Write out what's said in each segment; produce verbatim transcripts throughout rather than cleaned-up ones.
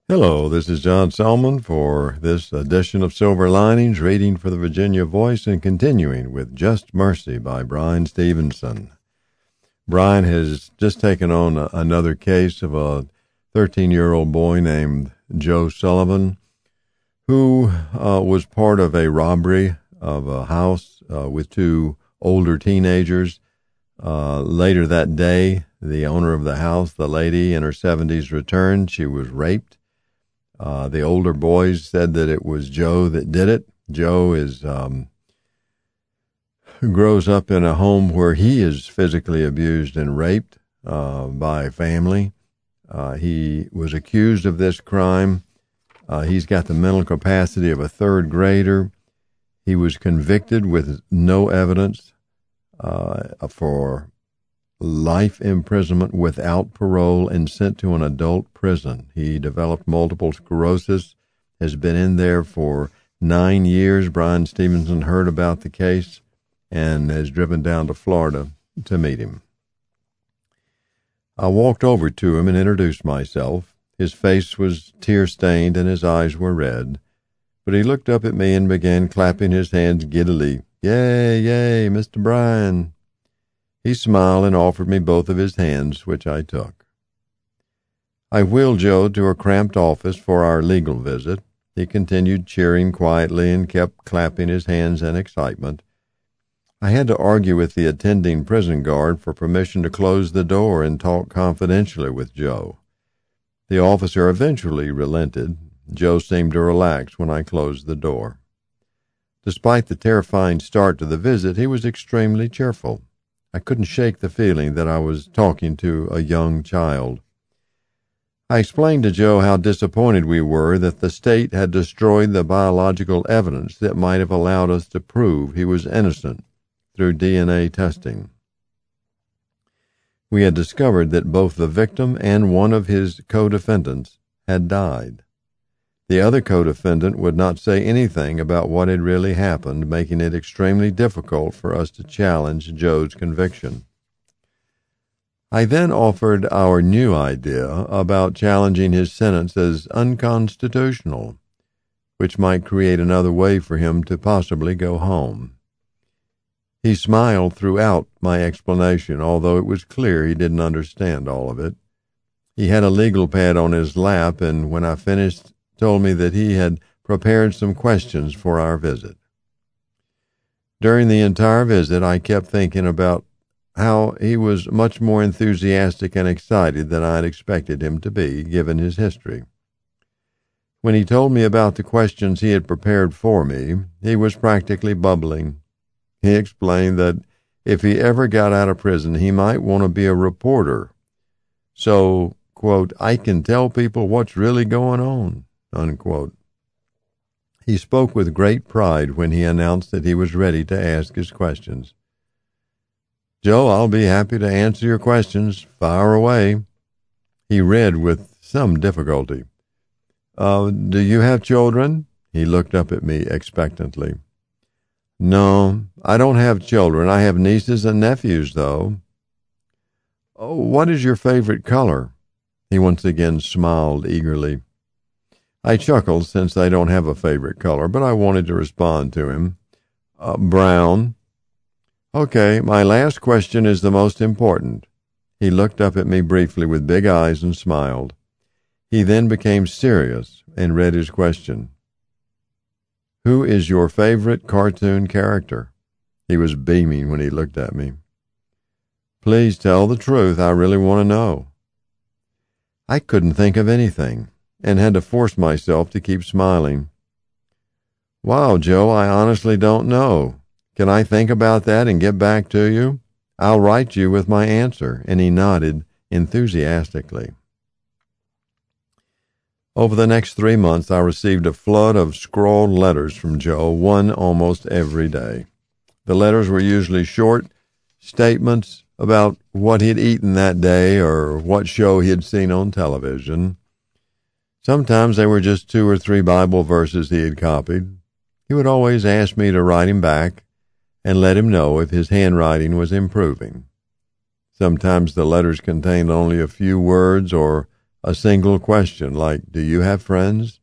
Hello, this is John Selman for this edition of Silver Linings, reading for the Virginia Voice and continuing with Just Mercy by Bryan Stevenson. Bryan has just taken on a, another case of a thirteen-year-old boy named Joe Sullivan, who uh, was part of a robbery of a house uh, with two older teenagers. Uh, later that day, the owner of the house, the lady in her seventies, returned. She was raped. Uh, the older boys said that it was Joe that did it. Joe is um, grows up in a home where he is physically abused and raped uh, by family. Uh, he was accused of this crime. Uh, he's got the mental capacity of a third grader. He was convicted with no evidence uh, for life imprisonment without parole and sent to an adult prison. He developed multiple sclerosis, has been in there for nine years. Bryan Stevenson heard about the case and has driven down to Florida to meet him. I walked over to him and introduced myself. His face was tear-stained and his eyes were red, but he looked up at me and began clapping his hands giddily. "Yay, yay, Mister Bryan." He smiled and offered me both of his hands, which I took. I wheeled Joe to a cramped office for our legal visit. He continued cheering quietly and kept clapping his hands in excitement. I had to argue with the attending prison guard for permission to close the door and talk confidentially with Joe. The officer eventually relented. Joe seemed to relax when I closed the door. Despite the terrifying start to the visit, he was extremely cheerful. I couldn't shake the feeling that I was talking to a young child. I explained to Joe how disappointed we were that the state had destroyed the biological evidence that might have allowed us to prove he was innocent through D N A testing. We had discovered that both the victim and one of his co-defendants had died. The other co-defendant would not say anything about what had really happened, making it extremely difficult for us to challenge Joe's conviction. I then offered our new idea about challenging his sentence as unconstitutional, which might create another way for him to possibly go home. He smiled throughout my explanation, although it was clear he didn't understand all of it. He had a legal pad on his lap, and when I finished, told me that he had prepared some questions for our visit. During the entire visit, I kept thinking about how he was much more enthusiastic and excited than I had expected him to be, given his history. When he told me about the questions he had prepared for me, he was practically bubbling. He explained that if he ever got out of prison, he might want to be a reporter. So, quote, "I can tell people what's really going on," unquote. He spoke with great pride when he announced that he was ready to ask his questions. "Joe, I'll be happy to answer your questions. Fire away." He read with some difficulty. Uh, do you have children?" He looked up at me expectantly. "No, I don't have children. I have nieces and nephews, though." "Oh, what is your favorite color?" He once again smiled eagerly. I chuckled since I don't have a favorite color, but I wanted to respond to him. Uh, brown. "Okay, my last question is the most important." He looked up at me briefly with big eyes and smiled. He then became serious and read his question. "Who is your favorite cartoon character?" He was beaming when he looked at me. "Please tell the truth. I really want to know." I couldn't think of anything and had to force myself to keep smiling. "Wow, Joe, I honestly don't know. Can I think about that and get back to you? I'll write you with my answer," and he nodded enthusiastically. Over the next three months, I received a flood of scrawled letters from Joe, one almost every day. The letters were usually short statements about what he'd eaten that day or what show he had seen on television. Sometimes they were just two or three Bible verses he had copied. He would always ask me to write him back and let him know if his handwriting was improving. Sometimes the letters contained only a few words or a single question like, "Do you have friends?"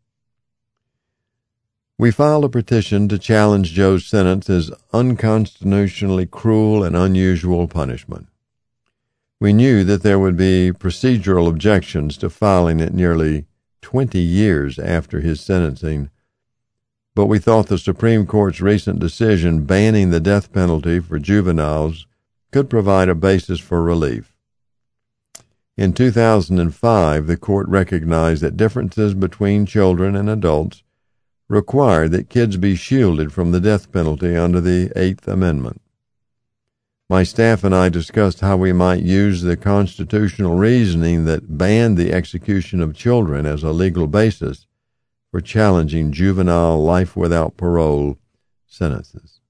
We filed a petition to challenge Joe's sentence as unconstitutionally cruel and unusual punishment. We knew that there would be procedural objections to filing it nearly twenty years after his sentencing, but we thought the Supreme Court's recent decision banning the death penalty for juveniles could provide a basis for relief. In two thousand five, the court recognized that differences between children and adults required that kids be shielded from the death penalty under the Eighth Amendment. My staff and I discussed how we might use the constitutional reasoning that banned the execution of children as a legal basis for challenging juvenile life without parole sentences.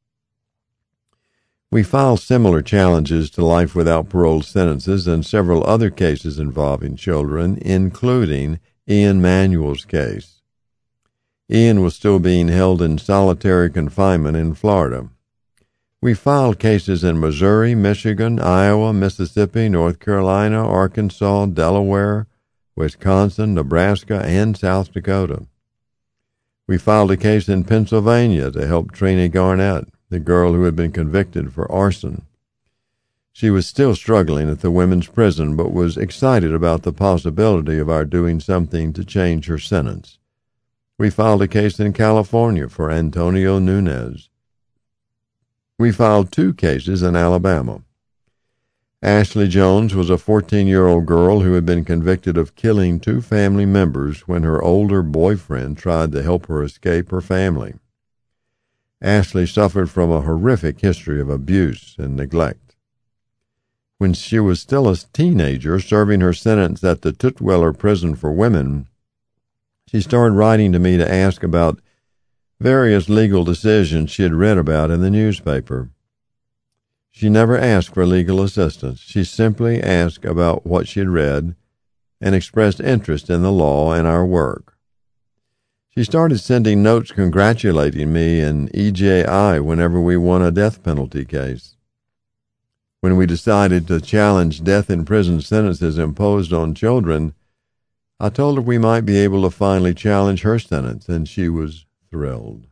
We filed similar challenges to life without parole sentences in several other cases involving children, including Ian Manuel's case. Ian was still being held in solitary confinement in Florida. We filed cases in Missouri, Michigan, Iowa, Mississippi, North Carolina, Arkansas, Delaware, Wisconsin, Nebraska, and South Dakota. We filed a case in Pennsylvania to help Trina Garnett, the girl who had been convicted for arson. She was still struggling at the women's prison, but was excited about the possibility of our doing something to change her sentence. We filed a case in California for Antonio Nunez. We filed two cases in Alabama. Ashley Jones was a fourteen-year-old girl who had been convicted of killing two family members when her older boyfriend tried to help her escape her family. Ashley suffered from a horrific history of abuse and neglect. When she was still a teenager serving her sentence at the Tutwiler Prison for Women, she started writing to me to ask about various legal decisions she had read about in the newspaper. She never asked for legal assistance. She simply asked about what she had read and expressed interest in the law and our work. She started sending notes congratulating me and E J I whenever we won a death penalty case. When we decided to challenge death in prison sentences imposed on children, I told her we might be able to finally challenge her sentence, and she was thrilled.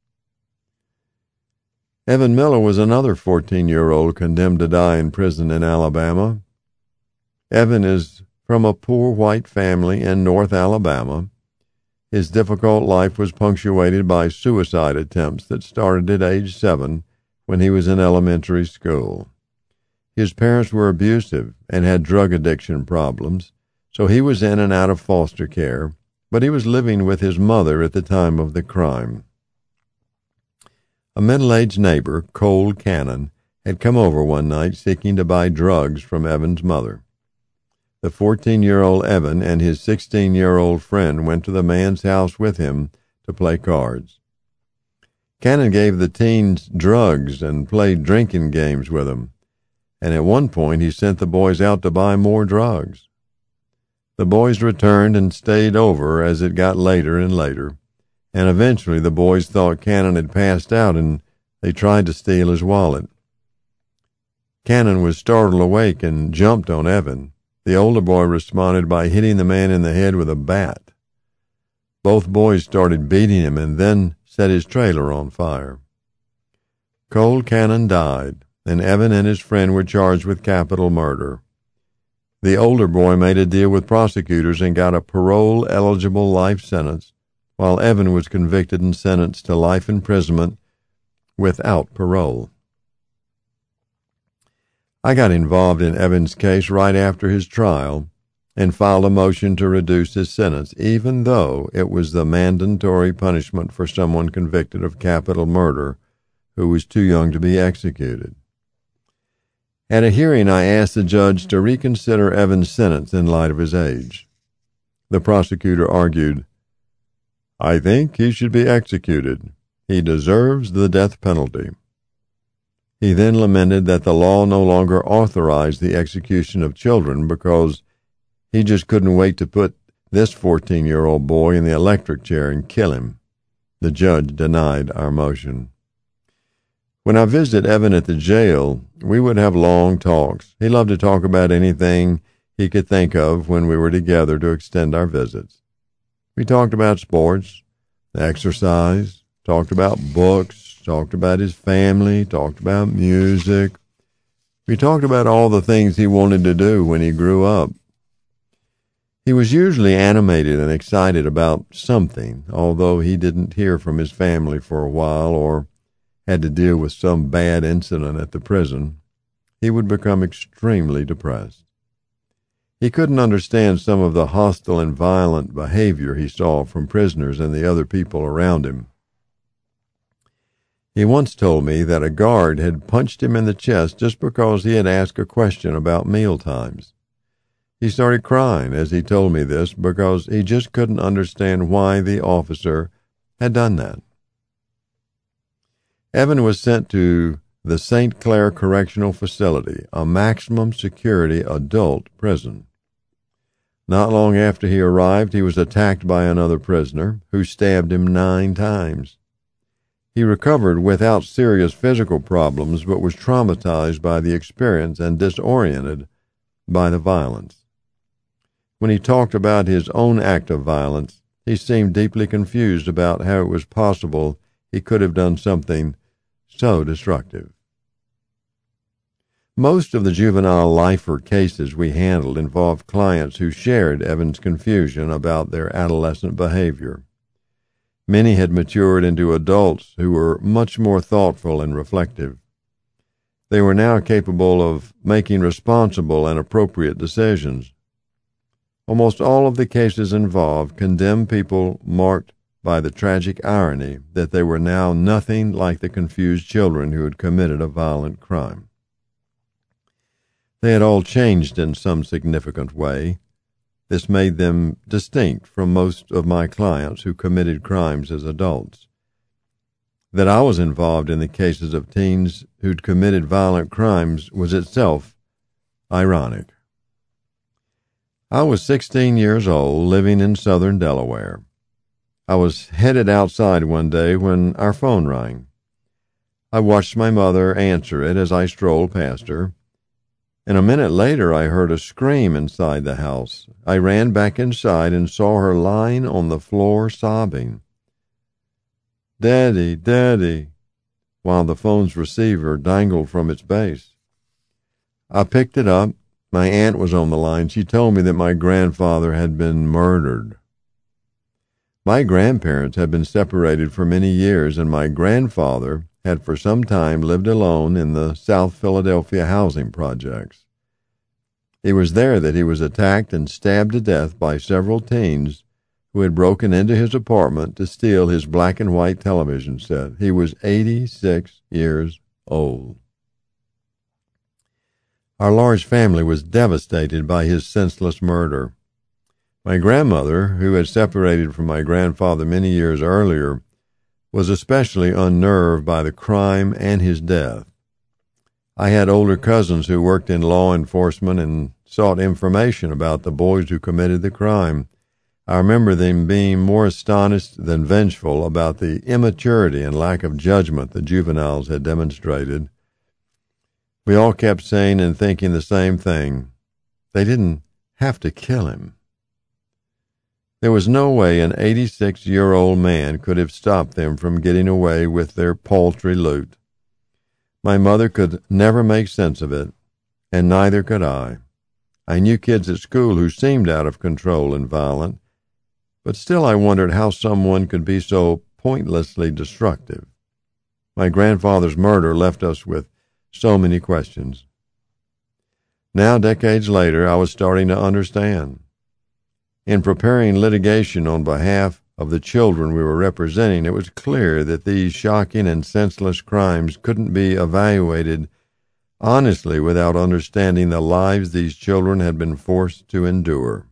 Evan Miller was another fourteen-year-old condemned to die in prison in Alabama. Evan is from a poor white family in North Alabama. His difficult life was punctuated by suicide attempts that started at age seven when he was in elementary school. His parents were abusive and had drug addiction problems, so he was in and out of foster care, but he was living with his mother at the time of the crime. A middle-aged neighbor, Cole Cannon, had come over one night seeking to buy drugs from Evan's mother. The fourteen-year-old Evan and his sixteen-year-old friend went to the man's house with him to play cards. Cannon gave the teens drugs and played drinking games with them, and at one point he sent the boys out to buy more drugs. The boys returned and stayed over as it got later and later, and eventually the boys thought Cannon had passed out and they tried to steal his wallet. Cannon was startled awake and jumped on Evan. The older boy responded by hitting the man in the head with a bat. Both boys started beating him and then set his trailer on fire. Cole Cannon died, and Evan and his friend were charged with capital murder. The older boy made a deal with prosecutors and got a parole-eligible life sentence, while Evan was convicted and sentenced to life imprisonment without parole. I got involved in Evan's case right after his trial and filed a motion to reduce his sentence, even though it was the mandatory punishment for someone convicted of capital murder who was too young to be executed. At a hearing, I asked the judge to reconsider Evan's sentence in light of his age. The prosecutor argued, "I think he should be executed. He deserves the death penalty." He then lamented that the law no longer authorized the execution of children because he just couldn't wait to put this fourteen-year-old boy in the electric chair and kill him. The judge denied our motion. When I visited Evan at the jail, we would have long talks. He loved to talk about anything. he could think of when we were together to extend our visits. We talked about sports, exercise, talked about books, talked about his family, talked about music. We talked about all the things he wanted to do when he grew up. He was usually animated and excited about something, although he didn't hear from his family for a while or had to deal with some bad incident at the prison. He would become extremely depressed. He couldn't understand some of the hostile and violent behavior he saw from prisoners and the other people around him. He once told me that a guard had punched him in the chest just because he had asked a question about meal times. He started crying as he told me this because he just couldn't understand why the officer had done that. Evan was sent to the Saint Clair Correctional Facility, a maximum security adult prison. Not long after he arrived, he was attacked by another prisoner who stabbed him nine times. He recovered without serious physical problems, but was traumatized by the experience and disoriented by the violence. When he talked about his own act of violence, he seemed deeply confused about how it was possible he could have done something so destructive. Most of the juvenile lifer cases we handled involved clients who shared Evan's confusion about their adolescent behavior. Many had matured into adults who were much more thoughtful and reflective. They were now capable of making responsible and appropriate decisions. Almost all of the cases involved condemned people marked by the tragic irony that they were now nothing like the confused children who had committed a violent crime. They had all changed in some significant way. This made them distinct from most of my clients who committed crimes as adults. That I was involved in the cases of teens who'd committed violent crimes was itself ironic. I was sixteen years old, living in southern Delaware. I was headed outside one day when our phone rang. I watched my mother answer it as I strolled past her, and a minute later I heard a scream inside the house. I ran back inside and saw her lying on the floor sobbing. "Daddy, Daddy," while the phone's receiver dangled from its base. I picked it up. My aunt was on the line. She told me that my grandfather had been murdered. My grandparents had been separated for many years, and my grandfather had for some time lived alone in the South Philadelphia housing projects. It was there that he was attacked and stabbed to death by several teens who had broken into his apartment to steal his black and white television set. He was eighty-six years old. Our large family was devastated by his senseless murder. My grandmother, who had separated from my grandfather many years earlier, was especially unnerved by the crime and his death. I had older cousins who worked in law enforcement and sought information about the boys who committed the crime. I remember them being more astonished than vengeful about the immaturity and lack of judgment the juveniles had demonstrated. We all kept saying and thinking the same thing. They didn't have to kill him. There was no way an eighty-six-year-old man could have stopped them from getting away with their paltry loot. My mother could never make sense of it, and neither could I. I knew kids at school who seemed out of control and violent, but still I wondered how someone could be so pointlessly destructive. My grandfather's murder left us with so many questions. Now, decades later, I was starting to understand. In preparing litigation on behalf of the children we were representing, it was clear that these shocking and senseless crimes couldn't be evaluated honestly without understanding the lives these children had been forced to endure.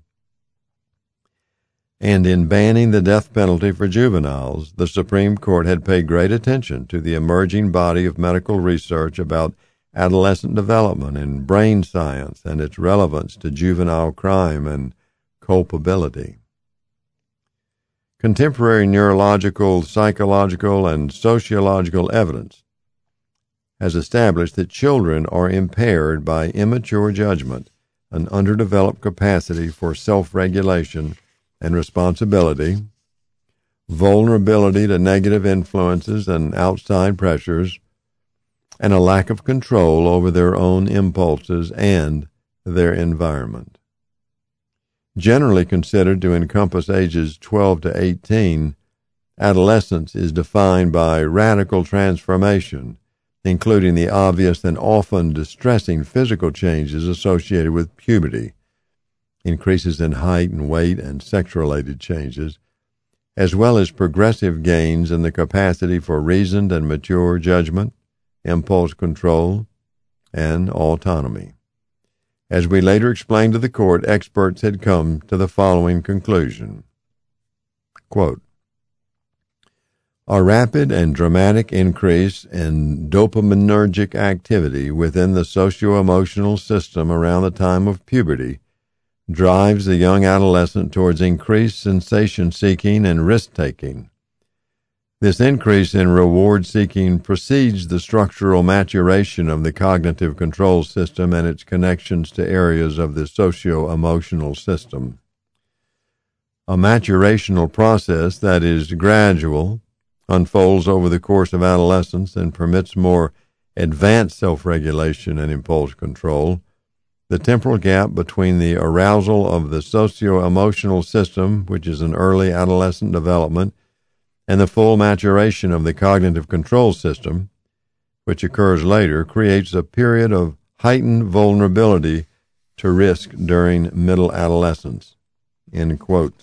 And in banning the death penalty for juveniles, the Supreme Court had paid great attention to the emerging body of medical research about adolescent development and brain science and its relevance to juvenile crime and culpability. Contemporary neurological, psychological, and sociological evidence has established that children are impaired by immature judgment, an underdeveloped capacity for self-regulation and responsibility, vulnerability to negative influences and outside pressures, and a lack of control over their own impulses and their environment. Generally considered to encompass ages twelve to eighteen, adolescence is defined by radical transformation, including the obvious and often distressing physical changes associated with puberty, increases in height and weight and sex-related changes, as well as progressive gains in the capacity for reasoned and mature judgment, impulse control, and autonomy. As we later explained to the court, experts had come to the following conclusion. Quote, a rapid and dramatic increase in dopaminergic activity within the socio-emotional system around the time of puberty drives the young adolescent towards increased sensation-seeking and risk-taking. This increase in reward-seeking precedes the structural maturation of the cognitive control system and its connections to areas of the socio-emotional system. A maturational process that is gradual, unfolds over the course of adolescence, and permits more advanced self-regulation and impulse control. The temporal gap between the arousal of the socio-emotional system, which is an early adolescent development, and the full maturation of the cognitive control system, which occurs later, creates a period of heightened vulnerability to risk during middle adolescence. End quote.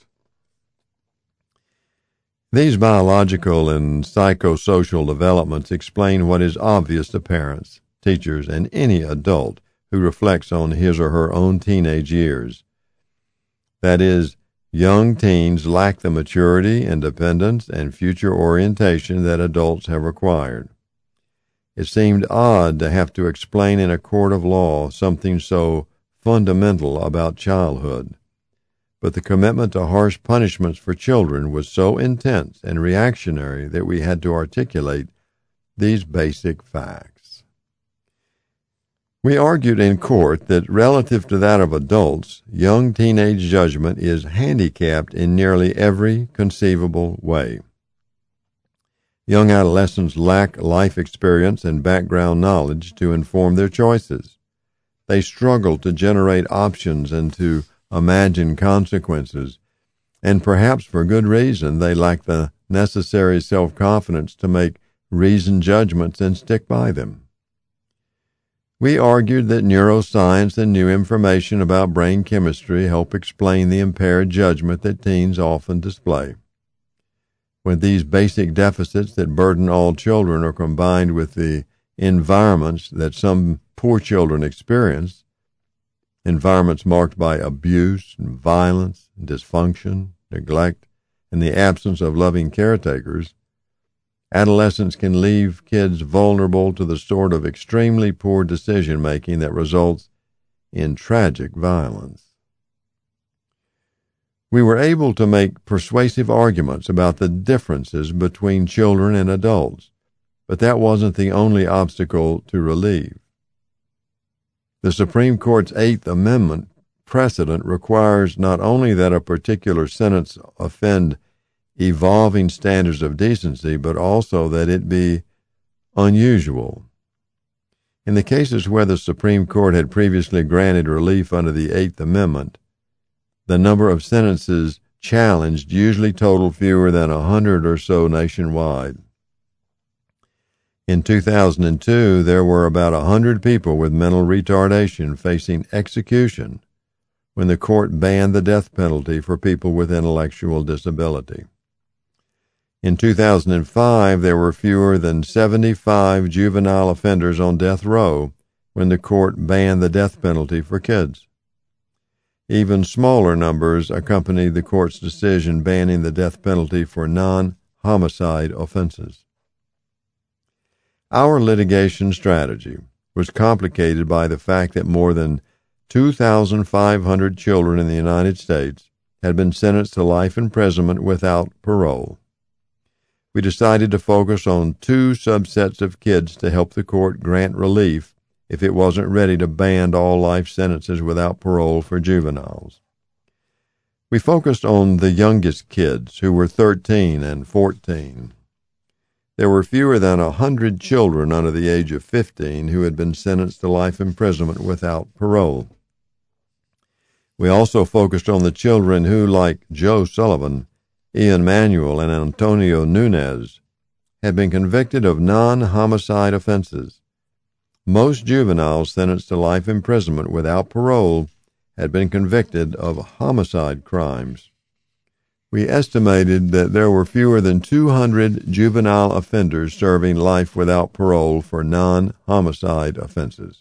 These biological and psychosocial developments explain what is obvious to parents, teachers, and any adult who reflects on his or her own teenage years. That is, young teens lack the maturity, independence, and future orientation that adults have required. It seemed odd to have to explain in a court of law something so fundamental about childhood, but the commitment to harsh punishments for children was so intense and reactionary that we had to articulate these basic facts. We argued in court that relative to that of adults, young teenage judgment is handicapped in nearly every conceivable way. Young adolescents lack life experience and background knowledge to inform their choices. They struggle to generate options and to imagine consequences, and perhaps for good reason they lack the necessary self-confidence to make reasoned judgments and stick by them. We argued that neuroscience and new information about brain chemistry help explain the impaired judgment that teens often display. When these basic deficits that burden all children are combined with the environments that some poor children experience, environments marked by abuse and violence, and dysfunction, neglect, and the absence of loving caretakers, adolescence can leave kids vulnerable to the sort of extremely poor decision-making that results in tragic violence. We were able to make persuasive arguments about the differences between children and adults, but that wasn't the only obstacle to relieve. The Supreme Court's Eighth Amendment precedent requires not only that a particular sentence offend evolving standards of decency, but also that it be unusual. In the cases where the Supreme Court had previously granted relief under the Eighth Amendment, the number of sentences challenged usually totaled fewer than a hundred or so nationwide. In two thousand two, there were about a hundred people with mental retardation facing execution when the court banned the death penalty for people with intellectual disability. In two thousand five, there were fewer than seventy-five juvenile offenders on death row when the court banned the death penalty for kids. Even smaller numbers accompanied the court's decision banning the death penalty for non-homicide offenses. Our litigation strategy was complicated by the fact that more than two thousand five hundred children in the United States had been sentenced to life imprisonment without parole. We decided to focus on two subsets of kids to help the court grant relief if it wasn't ready to ban all life sentences without parole for juveniles. We focused on the youngest kids, who were thirteen and fourteen. There were fewer than a hundred children under the age of fifteen who had been sentenced to life imprisonment without parole. We also focused on the children who, like Joe Sullivan, Ian Manuel, and Antonio Nunez, had been convicted of non-homicide offenses. Most juveniles sentenced to life imprisonment without parole had been convicted of homicide crimes. We estimated that there were fewer than two hundred juvenile offenders serving life without parole for non-homicide offenses.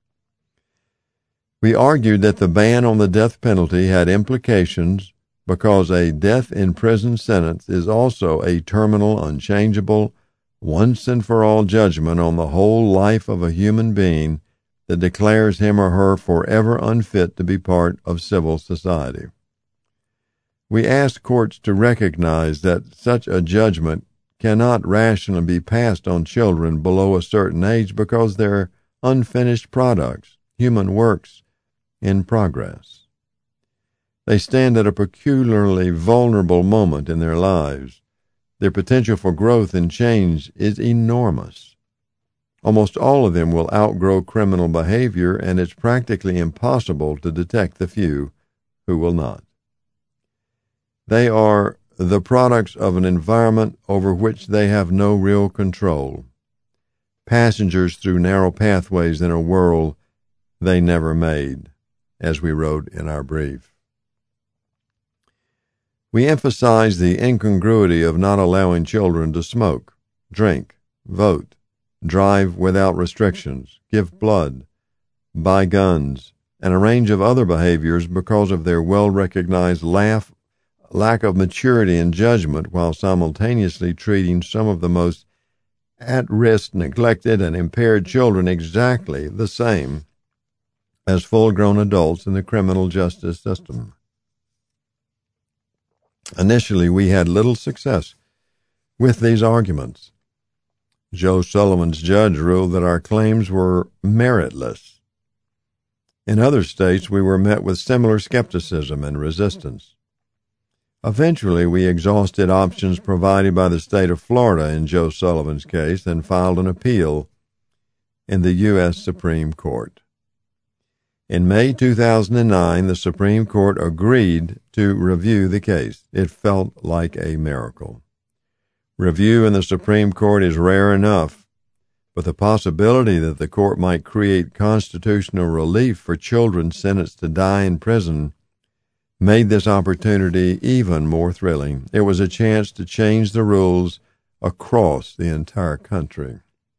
We argued that the ban on the death penalty had implications because a death in prison sentence is also a terminal, unchangeable, once-and-for-all judgment on the whole life of a human being that declares him or her forever unfit to be part of civil society. We asked courts to recognize that such a judgment cannot rationally be passed on children below a certain age because they're unfinished products, human works in progress. They stand at a peculiarly vulnerable moment in their lives. Their potential for growth and change is enormous. Almost all of them will outgrow criminal behavior, and it's practically impossible to detect the few who will not. They are the products of an environment over which they have no real control, passengers through narrow pathways in a world they never made, as we wrote in our brief. We emphasize the incongruity of not allowing children to smoke, drink, vote, drive without restrictions, give blood, buy guns, and a range of other behaviors because of their well-recognized laugh, lack of maturity and judgment, while simultaneously treating some of the most at-risk, neglected, and impaired children exactly the same as full-grown adults in the criminal justice system. Initially, we had little success with these arguments. Joe Sullivan's judge ruled that our claims were meritless. In other states, we were met with similar skepticism and resistance. Eventually, we exhausted options provided by the state of Florida in Joe Sullivan's case and filed an appeal in the U S Supreme Court. In May two thousand nine, the Supreme Court agreed to review the case. It felt like a miracle. Review in the Supreme Court is rare enough, but the possibility that the court might create constitutional relief for children sentenced to die in prison made this opportunity even more thrilling. It was a chance to change the rules across the entire country.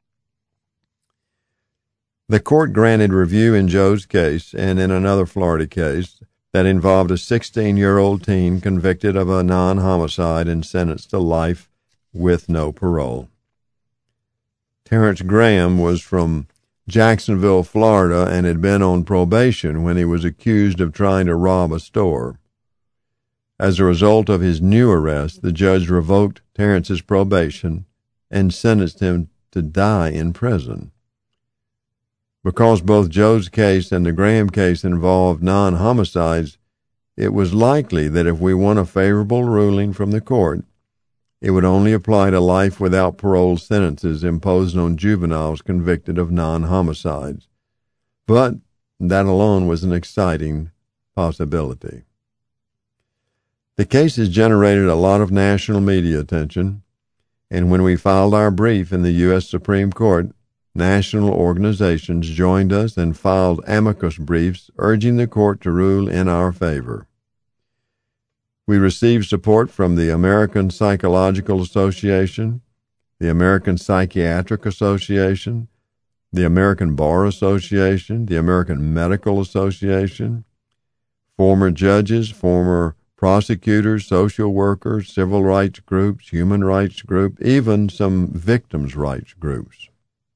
The court granted review in Joe's case and in another Florida case that involved a sixteen-year-old teen convicted of a non-homicide and sentenced to life with no parole. Terrence Graham was from Jacksonville, Florida, and had been on probation when he was accused of trying to rob a store. As a result of his new arrest, the judge revoked Terrence's probation and sentenced him to die in prison. Because both Joe's case and the Graham case involved non-homicides, it was likely that if we won a favorable ruling from the court, it would only apply to life without parole sentences imposed on juveniles convicted of non-homicides. But that alone was an exciting possibility. The case has generated a lot of national media attention, and when we filed our brief in the U S Supreme Court, national organizations joined us and filed amicus briefs urging the court to rule in our favor. We received support from the American Psychological Association, the American Psychiatric Association, the American Bar Association, the American Medical Association, former judges, former prosecutors, social workers, civil rights groups, human rights groups, even some victims' rights groups.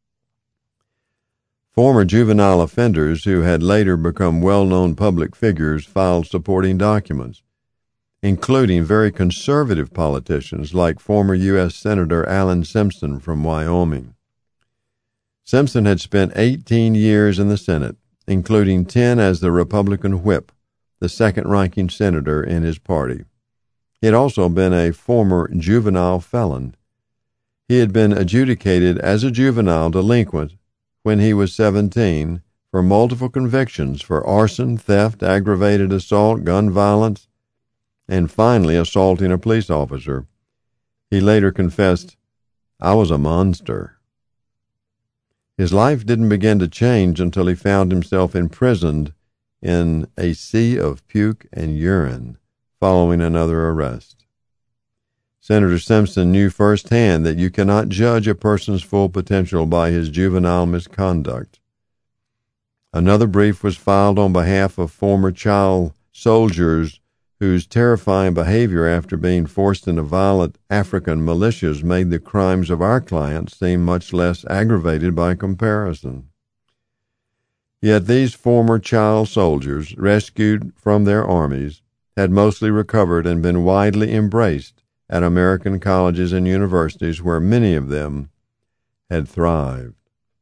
Former juvenile offenders who had later become well-known public figures filed supporting documents, including very conservative politicians like former U S Senator Alan Simpson from Wyoming. Simpson had spent eighteen years in the Senate, including ten as the Republican whip, the second-ranking senator in his party. He had also been a former juvenile felon. He had been adjudicated as a juvenile delinquent when he was seventeen for multiple convictions for arson, theft, aggravated assault, gun violence, and finally assaulting a police officer. He later confessed, "I was a monster." His life didn't begin to change until he found himself imprisoned in a sea of puke and urine following another arrest. Senator Simpson knew firsthand that you cannot judge a person's full potential by his juvenile misconduct. Another brief was filed on behalf of former child soldiers whose terrifying behavior after being forced into violent African militias made the crimes of our clients seem much less aggravated by comparison. Yet these former child soldiers, rescued from their armies, had mostly recovered and been widely embraced at American colleges and universities where many of them had thrived.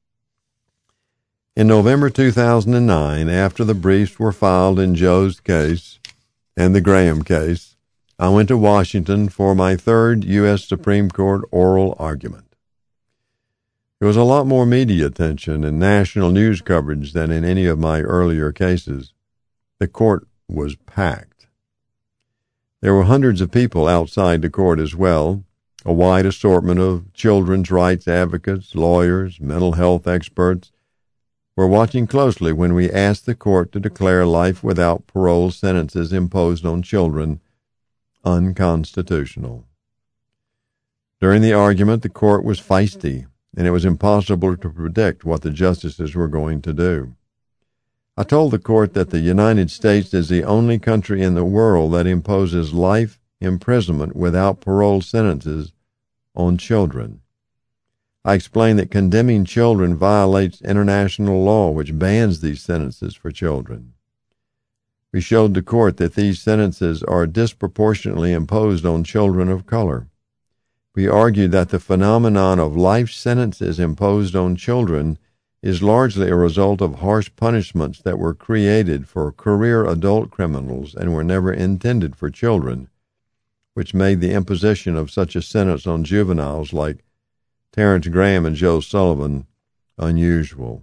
In November two thousand nine, after the briefs were filed in Joe's case and the Graham case, I went to Washington for my third U S Supreme Court oral argument. There was a lot more media attention and national news coverage than in any of my earlier cases. The court was packed. There were hundreds of people outside the court as well, a wide assortment of children's rights advocates, lawyers, mental health experts were watching closely when we asked the court to declare life without parole sentences imposed on children unconstitutional. During the argument, the court was feisty, and it was impossible to predict what the justices were going to do. I told the court that the United States is the only country in the world that imposes life imprisonment without parole sentences on children. I explained that condemning children violates international law, which bans these sentences for children. We showed the court that these sentences are disproportionately imposed on children of color. We argued that the phenomenon of life sentences imposed on children is largely a result of harsh punishments that were created for career adult criminals and were never intended for children, which made the imposition of such a sentence on juveniles like Terrence Graham and Joe Sullivan unusual.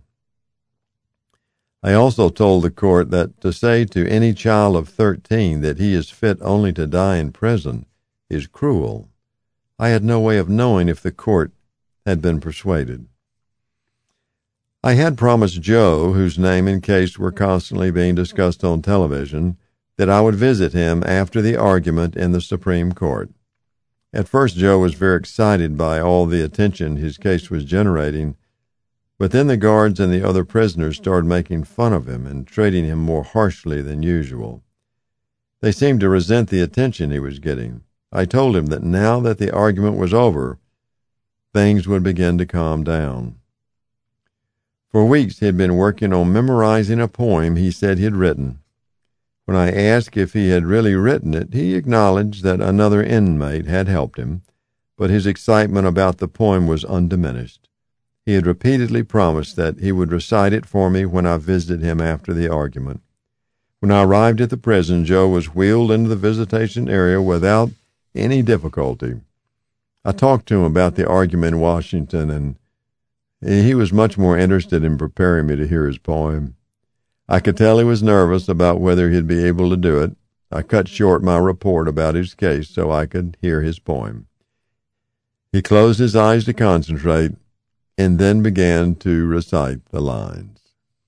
I also told the court that to say to any child of thirteen that he is fit only to die in prison is cruel. I had no way of knowing if the court had been persuaded. I had promised Joe, whose name and case were constantly being discussed on television, that I would visit him after the argument in the Supreme Court. At first, Joe was very excited by all the attention his case was generating, but then the guards and the other prisoners started making fun of him and treating him more harshly than usual. They seemed to resent the attention he was getting. I told him that now that the argument was over, things would begin to calm down. For weeks he had been working on memorizing a poem he said he had written. When I asked if he had really written it, he acknowledged that another inmate had helped him, but his excitement about the poem was undiminished. He had repeatedly promised that he would recite it for me when I visited him after the argument. When I arrived at the prison, Joe was wheeled into the visitation area without any difficulty. I talked to him about the argument in Washington, and he was much more interested in preparing me to hear his poem. I could tell he was nervous about whether he'd be able to do it. I cut short my report about his case so I could hear his poem. He closed his eyes to concentrate and then began to recite the lines.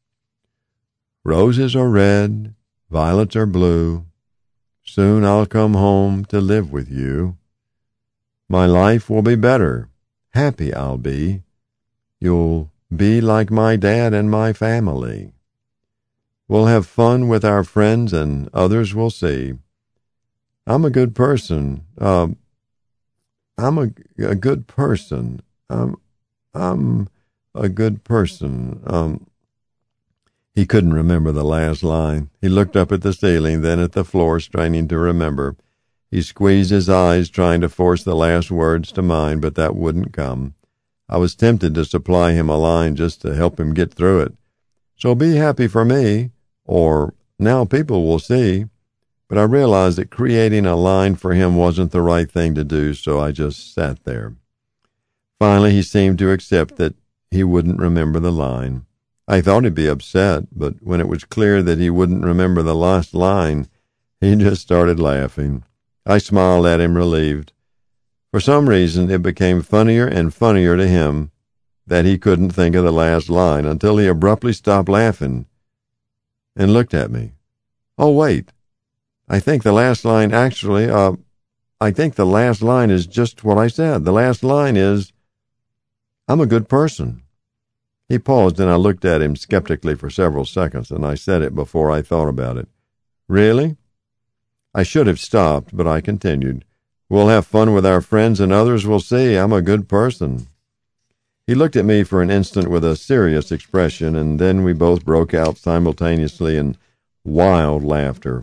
Roses are red, violets are blue. Soon I'll come home to live with you. My life will be better, happy I'll be. You'll be like my dad and my family. We'll have fun with our friends and others will see. I'm a good person. Uh, I'm a, a good person. I'm, I'm a good person. Um, he couldn't remember the last line. He looked up at the ceiling, then at the floor, straining to remember. He squeezed his eyes, trying to force the last words to mine, but that wouldn't come. I was tempted to supply him a line just to help him get through it. So be happy for me, or now people will see. But I realized that creating a line for him wasn't the right thing to do, so I just sat there. Finally, he seemed to accept that he wouldn't remember the line. I thought he'd be upset, but when it was clear that he wouldn't remember the last line, he just started laughing. I smiled at him, relieved. For some reason, it became funnier and funnier to him that he couldn't think of the last line until he abruptly stopped laughing and looked at me. Oh, wait. I think the last line actually, uh, I think the last line is just what I said. The last line is, I'm a good person. He paused, and I looked at him skeptically for several seconds, and I said it before I thought about it. Really? I should have stopped, but I continued. We'll have fun with our friends, and others will see I'm a good person. He looked at me for an instant with a serious expression, and then we both broke out simultaneously in wild laughter.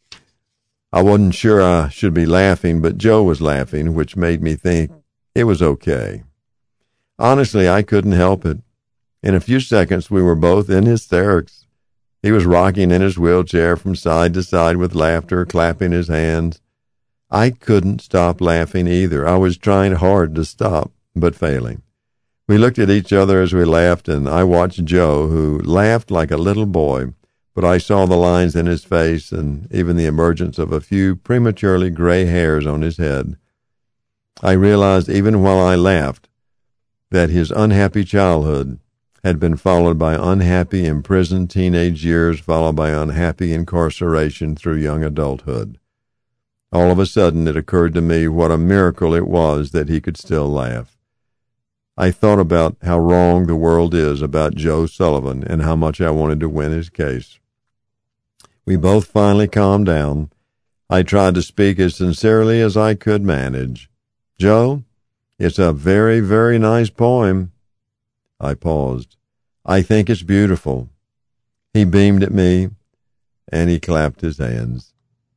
I wasn't sure I should be laughing, but Joe was laughing, which made me think it was okay. Honestly, I couldn't help it. In a few seconds, we were both in hysterics. He was rocking in his wheelchair from side to side with laughter, clapping his hands. I couldn't stop laughing either. I was trying hard to stop, but failing. We looked at each other as we laughed, and I watched Joe, who laughed like a little boy, but I saw the lines in his face and even the emergence of a few prematurely gray hairs on his head. I realized, even while I laughed, that his unhappy childhood had been followed by unhappy imprisoned teenage years, followed by unhappy incarceration through young adulthood. All of a sudden, it occurred to me what a miracle it was that he could still laugh. I thought about how wrong the world is about Joe Sullivan and how much I wanted to win his case. We both finally calmed down. I tried to speak as sincerely as I could manage. Joe, it's a very, very nice poem. I paused. I think it's beautiful. He beamed at me, and he clapped his hands.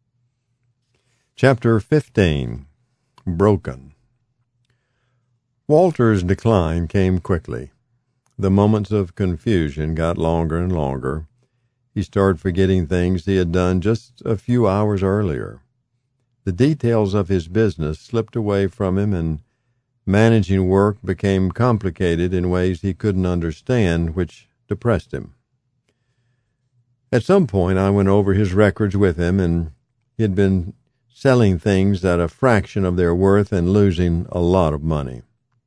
Chapter fifteen. Broken. Walter's decline came quickly. The moments of confusion got longer and longer. He started forgetting things he had done just a few hours earlier. The details of his business slipped away from him, and managing work became complicated in ways he couldn't understand, which depressed him. At some point, I went over his records with him, and he had been selling things at a fraction of their worth and losing a lot of money.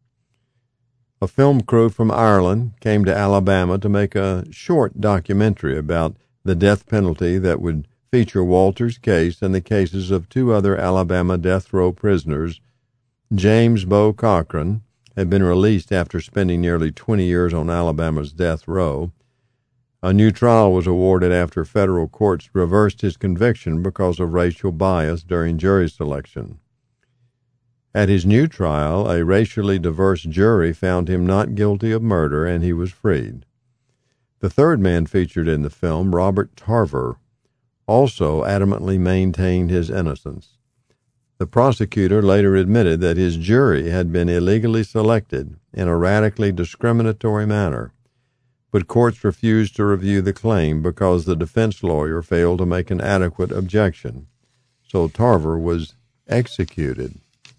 A film crew from Ireland came to Alabama to make a short documentary about the death penalty that would feature Walter's case and the cases of two other Alabama death row prisoners. James Bo Cochran had been released after spending nearly twenty years on Alabama's death row. A new trial was awarded after federal courts reversed his conviction because of racial bias during jury selection. At his new trial, a racially diverse jury found him not guilty of murder, and he was freed. The third man featured in the film, Robert Tarver, also adamantly maintained his innocence. The prosecutor later admitted that his jury had been illegally selected in a radically discriminatory manner, but courts refused to review the claim because the defense lawyer failed to make an adequate objection, so Tarver was executed.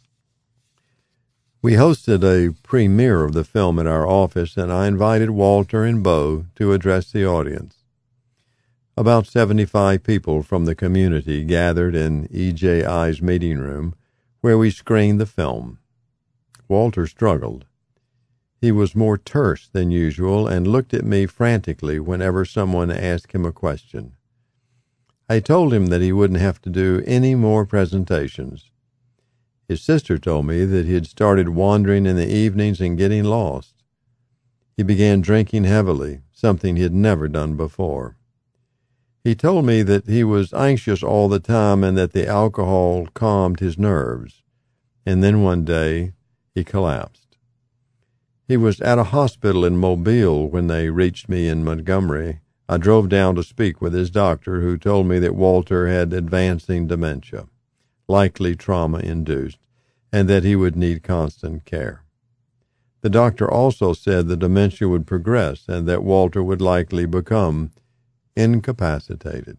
We hosted a premiere of the film at our office, and I invited Walter and Bo to address the audience. About seventy-five people from the community gathered in E J I's meeting room, where we screened the film. Walter struggled. He was more terse than usual and looked at me frantically whenever someone asked him a question. I told him that he wouldn't have to do any more presentations. His sister told me that he had started wandering in the evenings and getting lost. He began drinking heavily, something he had never done before. He told me that he was anxious all the time and that the alcohol calmed his nerves. And then one day, he collapsed. He was at a hospital in Mobile when they reached me in Montgomery. I drove down to speak with his doctor, who told me that Walter had advancing dementia, likely trauma-induced, and that he would need constant care. The doctor also said the dementia would progress and that Walter would likely become incapacitated.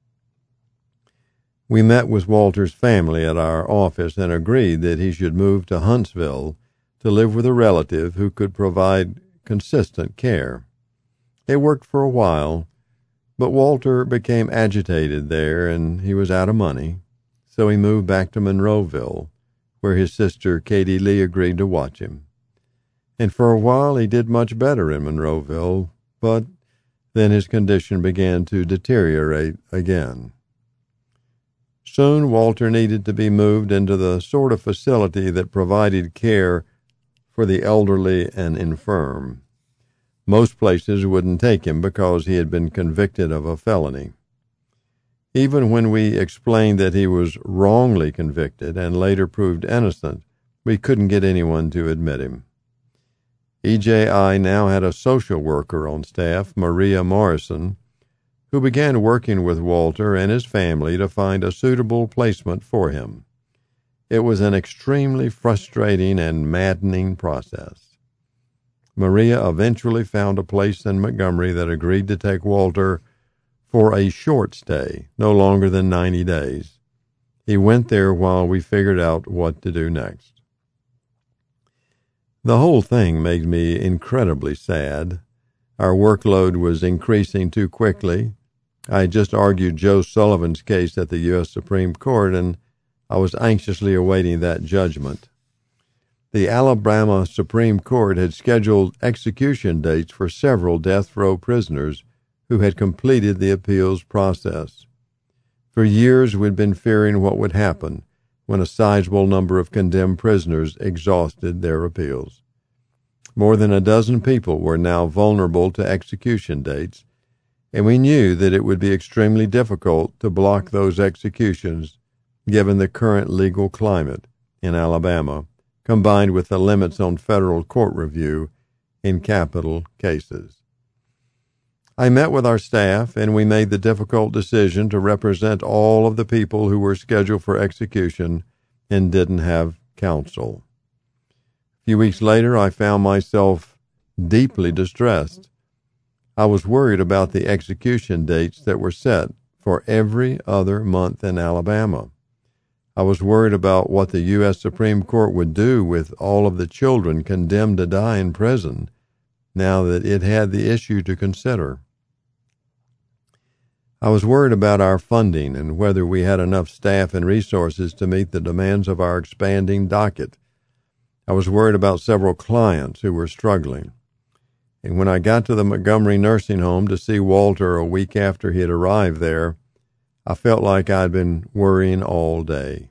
We met with Walter's family at our office and agreed that he should move to Huntsville to live with a relative who could provide consistent care. It worked for a while, but Walter became agitated there and he was out of money, so he moved back to Monroeville, where his sister Katie Lee agreed to watch him. And for a while he did much better in Monroeville, but then his condition began to deteriorate again. Soon Walter needed to be moved into the sort of facility that provided care for the elderly and infirm. Most places wouldn't take him because he had been convicted of a felony. Even when we explained that he was wrongly convicted and later proved innocent, we couldn't get anyone to admit him. E J I now had a social worker on staff, Maria Morrison, who began working with Walter and his family to find a suitable placement for him. It was an extremely frustrating and maddening process. Maria eventually found a place in Montgomery that agreed to take Walter for a short stay, no longer than ninety days. He went there while we figured out what to do next. The whole thing made me incredibly sad. Our workload was increasing too quickly. I had just argued Joe Sullivan's case at the U S Supreme Court, and I was anxiously awaiting that judgment. The Alabama Supreme Court had scheduled execution dates for several death row prisoners who had completed the appeals process. For years we'd been fearing what would happen when a sizable number of condemned prisoners exhausted their appeals. More than a dozen people were now vulnerable to execution dates, and we knew that it would be extremely difficult to block those executions given the current legal climate in Alabama, combined with the limits on federal court review in capital cases. I met with our staff, and we made the difficult decision to represent all of the people who were scheduled for execution and didn't have counsel. A few weeks later, I found myself deeply distressed. I was worried about the execution dates that were set for every other month in Alabama. I was worried about what the U S Supreme Court would do with all of the children condemned to die in prison now that it had the issue to consider. I was worried about our funding and whether we had enough staff and resources to meet the demands of our expanding docket. I was worried about several clients who were struggling. And when I got to the Montgomery nursing home to see Walter a week after he had arrived there, I felt like I'd been worrying all day.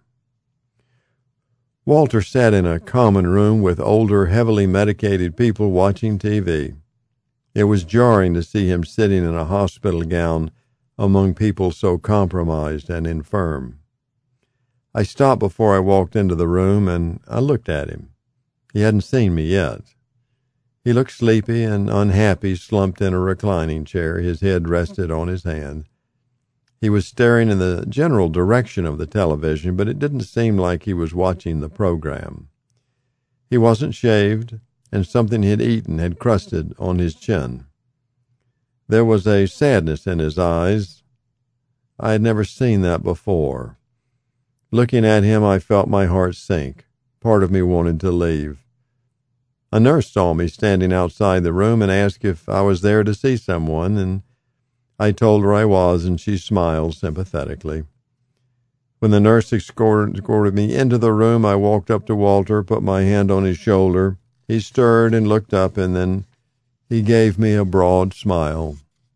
Walter sat in a common room with older, heavily medicated people watching T V. It was jarring to see him sitting in a hospital gown among people so compromised and infirm. I stopped before I walked into the room, and I looked at him. He hadn't seen me yet. He looked sleepy and unhappy, slumped in a reclining chair, his head rested on his hand. He was staring in the general direction of the television, but it didn't seem like he was watching the program. He wasn't shaved, and something he'd eaten had crusted on his chin. There was a sadness in his eyes. I had never seen that before. Looking at him, I felt my heart sink. Part of me wanted to leave. A nurse saw me standing outside the room and asked if I was there to see someone, and I told her I was, and she smiled sympathetically. When the nurse escorted me into the room, I walked up to Walter, put my hand on his shoulder. He stirred and looked up, and then he gave me a broad smile.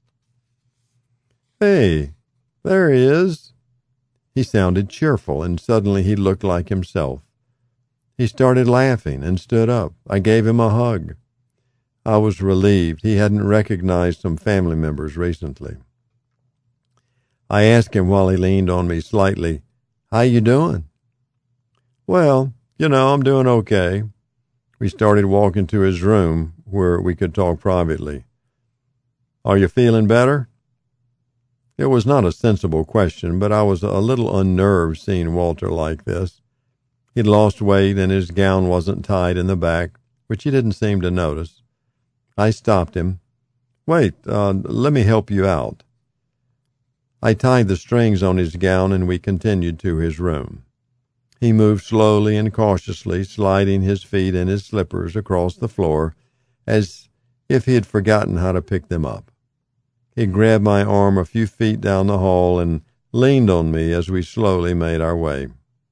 "Hey, there he is." He sounded cheerful, and suddenly he looked like himself. He started laughing and stood up. I gave him a hug. I was relieved. He hadn't recognized some family members recently. I asked him while he leaned on me slightly, "How you doing?" "Well, you know, I'm doing okay." We started walking to his room where we could talk privately. "Are you feeling better?" It was not a sensible question, but I was a little unnerved seeing Walter like this. He'd lost weight and his gown wasn't tied in the back, which he didn't seem to notice. I stopped him. Wait, uh, let me help you out. I tied the strings on his gown and we continued to his room. He moved slowly and cautiously, sliding his feet in his slippers across the floor as if he had forgotten how to pick them up. He grabbed my arm a few feet down the hall and leaned on me as we slowly made our way.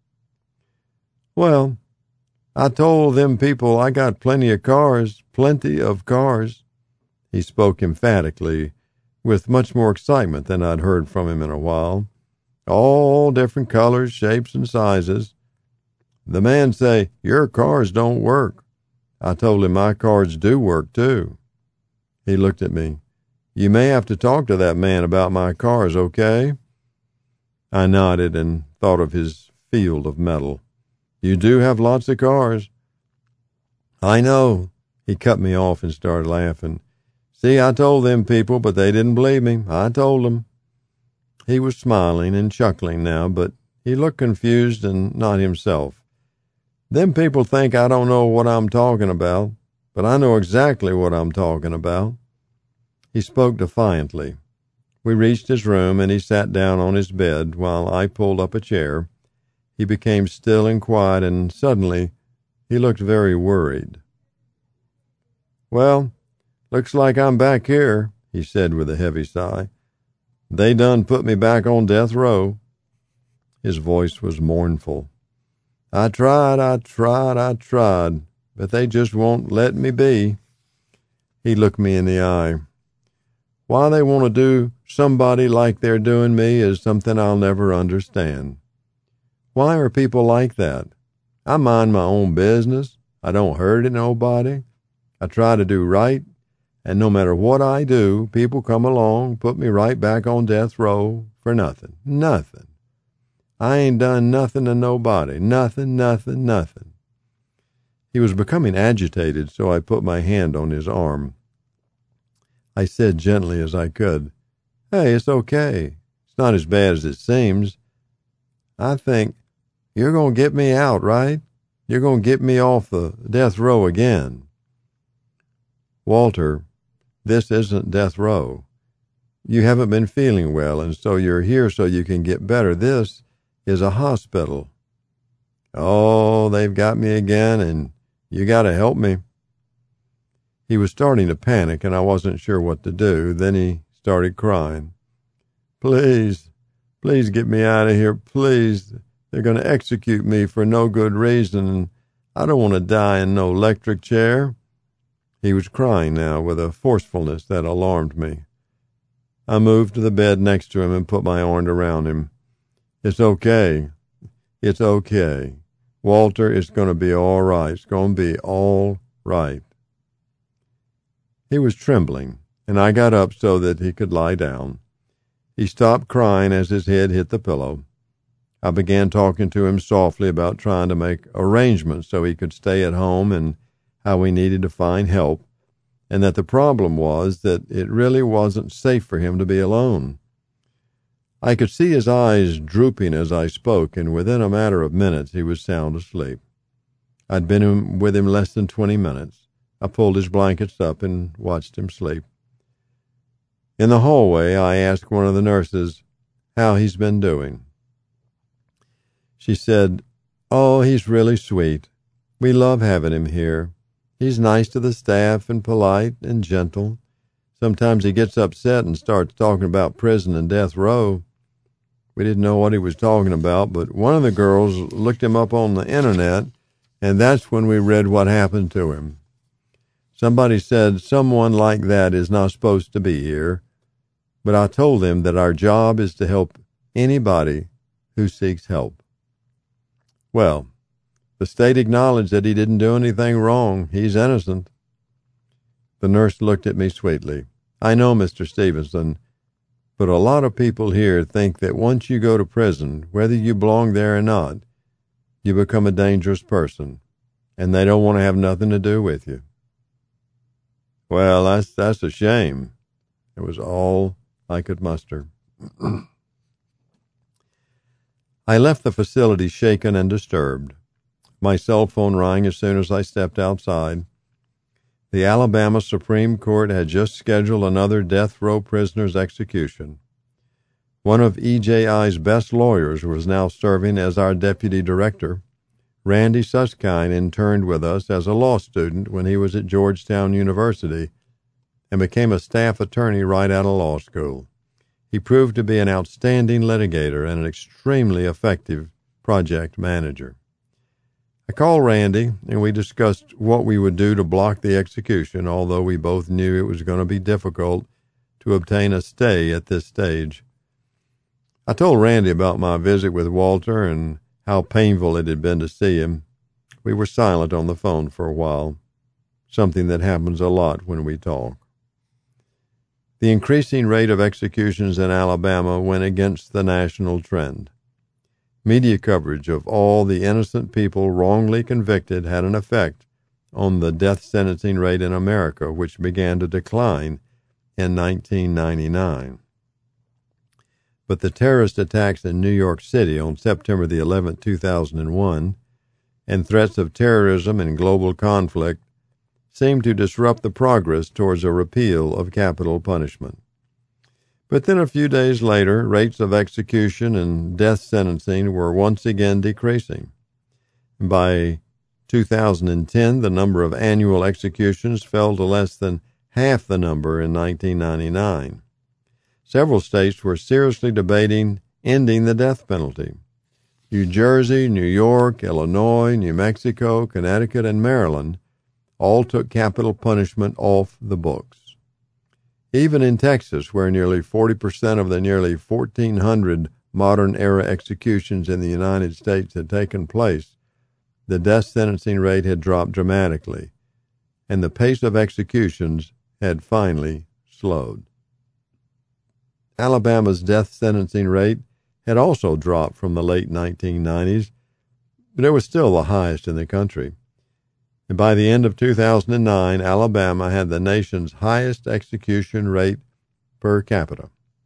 Well, I told them people I got plenty of cars, plenty of cars. He spoke emphatically, with much more excitement than I'd heard from him in a while. All different colors, shapes, and sizes. The man say, your cars don't work. I told him my cars do work too. He looked at me. You may have to talk to that man about my cars, okay? I nodded and thought of his field of metal. You do have lots of cars. I know. He cut me off and started laughing. See, I told them people, but they didn't believe me. I told them. He was smiling and chuckling now, but he looked confused and not himself. Them people think I don't know what I'm talking about, but I know exactly what I'm talking about. He spoke defiantly. We reached his room, and he sat down on his bed while I pulled up a chair. He became still and quiet, and suddenly he looked very worried. Well, looks like I'm back here, he said with a heavy sigh. They done put me back on death row. His voice was mournful. I tried, I tried, I tried, but they just won't let me be. He looked me in the eye. Why they want to do somebody like they're doing me is something I'll never understand. Why are people like that? I mind my own business. I don't hurt nobody. I try to do right, and no matter what I do, people come along, put me right back on death row for nothing. Nothing. I ain't done nothing to nobody. Nothing, nothing, nothing. He was becoming agitated, so I put my hand on his arm. I said gently as I could, Hey, it's okay. It's not as bad as it seems. I think, you're going to get me out, right? You're going to get me off the death row again. Walter, this isn't death row. You haven't been feeling well, and so you're here so you can get better. This is a hospital. Oh, they've got me again, and you got to help me. He was starting to panic, and I wasn't sure what to do. Then he started crying. Please, please get me out of here, please. They're going to execute me for no good reason, and I don't want to die in no electric chair. He was crying now with a forcefulness that alarmed me. I moved to the bed next to him and put my arm around him. It's okay. It's okay. Walter, it's going to be all right. It's going to be all right. He was trembling, and I got up so that he could lie down. He stopped crying as his head hit the pillow. I began talking to him softly about trying to make arrangements so he could stay at home and how we needed to find help, and that the problem was that it really wasn't safe for him to be alone. I could see his eyes drooping as I spoke, and within a matter of minutes he was sound asleep. I'd been with him less than twenty minutes. I pulled his blankets up and watched him sleep. In the hallway, I asked one of the nurses how he's been doing. She said, Oh, he's really sweet. We love having him here. He's nice to the staff and polite and gentle. Sometimes he gets upset and starts talking about prison and death row. We didn't know what he was talking about, but one of the girls looked him up on the internet, and that's when we read what happened to him. Somebody said someone like that is not supposed to be here, but I told them that our job is to help anybody who seeks help. Well, the state acknowledged that he didn't do anything wrong. He's innocent. The nurse looked at me sweetly. I know, Mister Stevenson, but a lot of people here think that once you go to prison, whether you belong there or not, you become a dangerous person, and they don't want to have nothing to do with you. Well, that's, that's a shame. It was all I could muster. I left the facility shaken and disturbed. My cell phone rang as soon as I stepped outside. The Alabama Supreme Court had just scheduled another death row prisoner's execution. One of E J I's best lawyers was now serving as our deputy director. Randy Susskind interned with us as a law student when he was at Georgetown University and became a staff attorney right out of law school. He proved to be an outstanding litigator and an extremely effective project manager. I called Randy, and we discussed what we would do to block the execution, although we both knew it was going to be difficult to obtain a stay at this stage. I told Randy about my visit with Walter and how painful it had been to see him. We were silent on the phone for a while, something that happens a lot when we talk. The increasing rate of executions in Alabama went against the national trend. Media coverage of all the innocent people wrongly convicted had an effect on the death sentencing rate in America, which began to decline in nineteen ninety-nine. But the terrorist attacks in New York City on September the eleventh, two thousand one, and threats of terrorism and global conflict seemed to disrupt the progress towards a repeal of capital punishment. But then a few days later, rates of execution and death sentencing were once again decreasing. By two thousand ten, the number of annual executions fell to less than half the number in nineteen ninety-nine. Several states were seriously debating ending the death penalty. New Jersey, New York, Illinois, New Mexico, Connecticut, and Maryland all took capital punishment off the books. Even in Texas, where nearly forty percent of the nearly fourteen hundred modern-era executions in the United States had taken place, the death sentencing rate had dropped dramatically, and the pace of executions had finally slowed. Alabama's death sentencing rate had also dropped from the late nineteen nineties, but it was still the highest in the country. And by the end of two thousand nine, Alabama had the nation's highest execution rate per capita.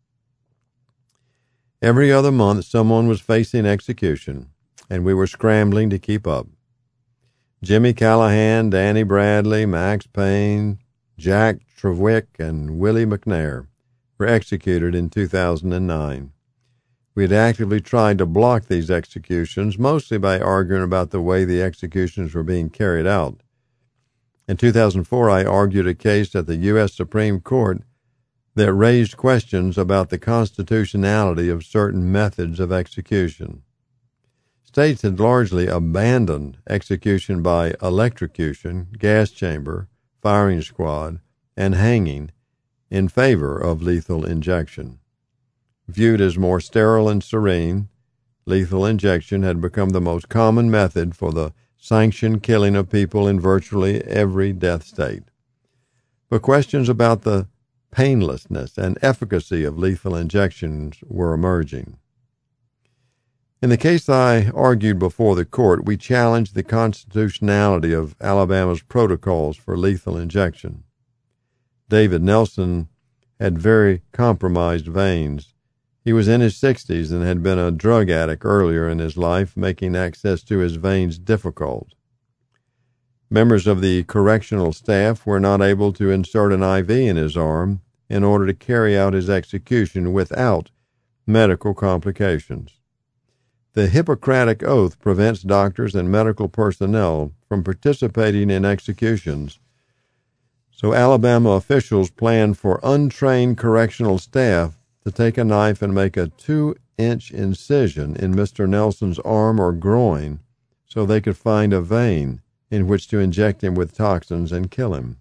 Every other month, someone was facing execution, and we were scrambling to keep up. Jimmy Callahan, Danny Bradley, Max Payne, Jack Trevick, and Willie McNair were executed in two thousand nine. We had actively tried to block these executions, mostly by arguing about the way the executions were being carried out. In two thousand four, I argued a case at the U S Supreme Court that raised questions about the constitutionality of certain methods of execution. States had largely abandoned execution by electrocution, gas chamber, firing squad, and hanging in favor of lethal injection. Viewed as more sterile and serene, lethal injection had become the most common method for the sanctioned killing of people in virtually every death state. But questions about the painlessness and efficacy of lethal injections were emerging. In the case I argued before the court, we challenged the constitutionality of Alabama's protocols for lethal injection. David Nelson had very compromised veins. He was in his sixties and had been a drug addict earlier in his life, making access to his veins difficult. Members of the correctional staff were not able to insert an I V in his arm in order to carry out his execution without medical complications. The Hippocratic Oath prevents doctors and medical personnel from participating in executions, so Alabama officials planned for untrained correctional staff to take a knife and make a two-inch incision in Mister Nelson's arm or groin so they could find a vein in which to inject him with toxins and kill him.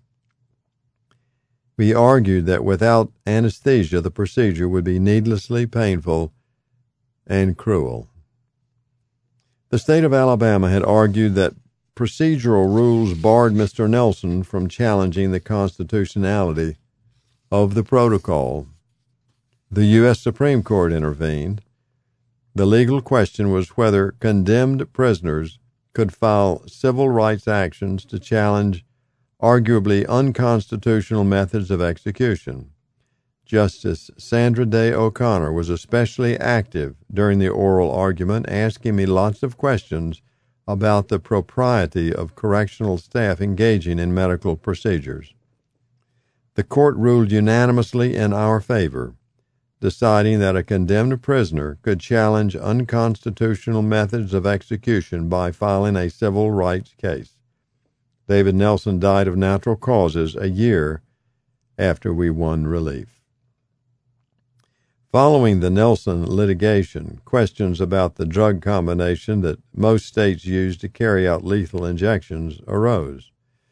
We argued that without anesthesia, the procedure would be needlessly painful and cruel. The state of Alabama had argued that procedural rules barred Mister Nelson from challenging the constitutionality of the protocol. The U S Supreme Court intervened. The legal question was whether condemned prisoners could file civil rights actions to challenge arguably unconstitutional methods of execution. Justice Sandra Day O'Connor was especially active during the oral argument, asking me lots of questions about the propriety of correctional staff engaging in medical procedures. The court ruled unanimously in our favor, deciding that a condemned prisoner could challenge unconstitutional methods of execution by filing a civil rights case. David Nelson died of natural causes a year after we won relief. Following the Nelson litigation, questions about the drug combination that most states use to carry out lethal injections arose.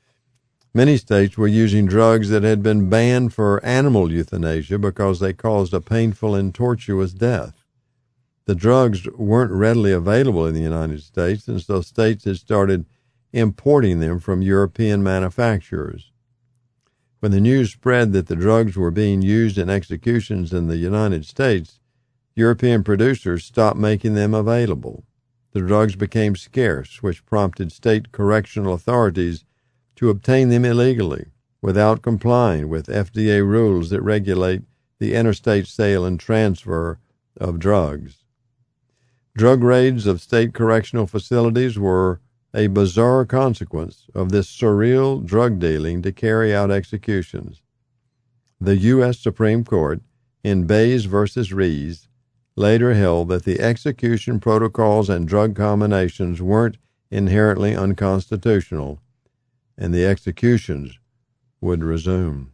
Many states were using drugs that had been banned for animal euthanasia because they caused a painful and tortuous death. The drugs weren't readily available in the United States, and so states had started importing them from European manufacturers. When the news spread that the drugs were being used in executions in the United States, European producers stopped making them available. The drugs became scarce, which prompted state correctional authorities to obtain them illegally without complying with F D A rules that regulate the interstate sale and transfer of drugs. Drug raids of state correctional facilities were a bizarre consequence of this surreal drug dealing to carry out executions. The U S Supreme Court, in Bays versus Rees, later held that the execution protocols and drug combinations weren't inherently unconstitutional, and the executions would resume.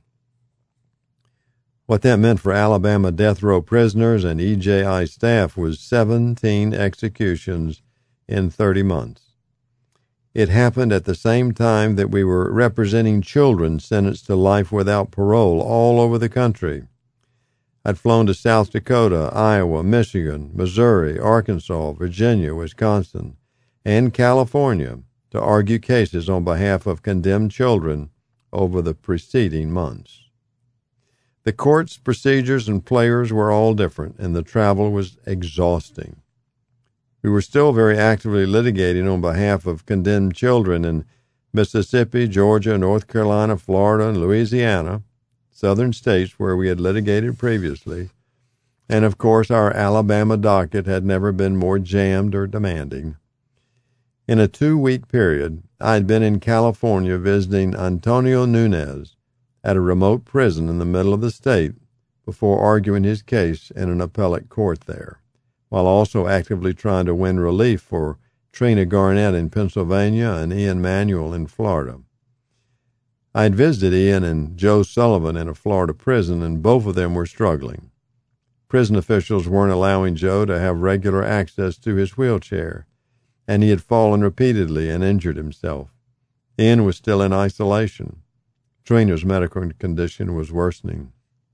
What that meant for Alabama death row prisoners and E J I staff was seventeen executions in thirty months. It happened at the same time that we were representing children sentenced to life without parole all over the country. I'd flown to South Dakota, Iowa, Michigan, Missouri, Arkansas, Virginia, Wisconsin, and California to argue cases on behalf of condemned children over the preceding months. The court's procedures and players were all different, and the travel was exhausting. We were still very actively litigating on behalf of condemned children in Mississippi, Georgia, North Carolina, Florida, and Louisiana, southern states where we had litigated previously, and of course our Alabama docket had never been more jammed or demanding. In a two-week period, I had been in California visiting Antonio Nunez at a remote prison in the middle of the state before arguing his case in an appellate court there, while also actively trying to win relief for Trina Garnett in Pennsylvania and Ian Manuel in Florida. I had visited Ian and Joe Sullivan in a Florida prison, and both of them were struggling. Prison officials weren't allowing Joe to have regular access to his wheelchair, and he had fallen repeatedly and injured himself. Ian was still in isolation. Trina's medical condition was worsening.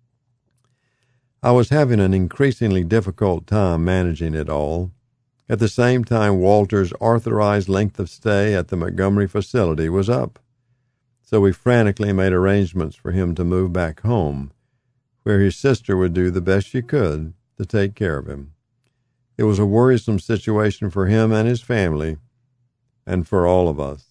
I was having an increasingly difficult time managing it all. At the same time, Walter's authorized length of stay at the Montgomery facility was up, so we frantically made arrangements for him to move back home, where his sister would do the best she could to take care of him. It was a worrisome situation for him and his family, and for all of us.